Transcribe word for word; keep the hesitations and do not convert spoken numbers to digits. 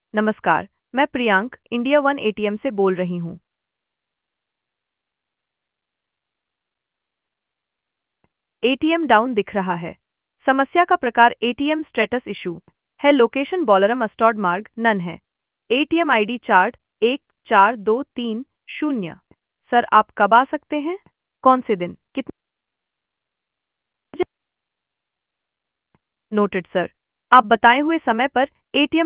नमस्कार, मैं Priyank India one ATM से बोल रही हूँ। एटीएम डाउन दिख रहा है। समस्या का प्रकार एटीएम स्टेटस इशू है। लोकेशन बॉलरम अस्टॉड मार्ग नन है। एटीएम आईडी चार एक चार दो तीन शून्य। सर आप कब आ सकते हैं? कौन से दिन? कितने? Noted sir. आप बताए हुए समय पर एटीएम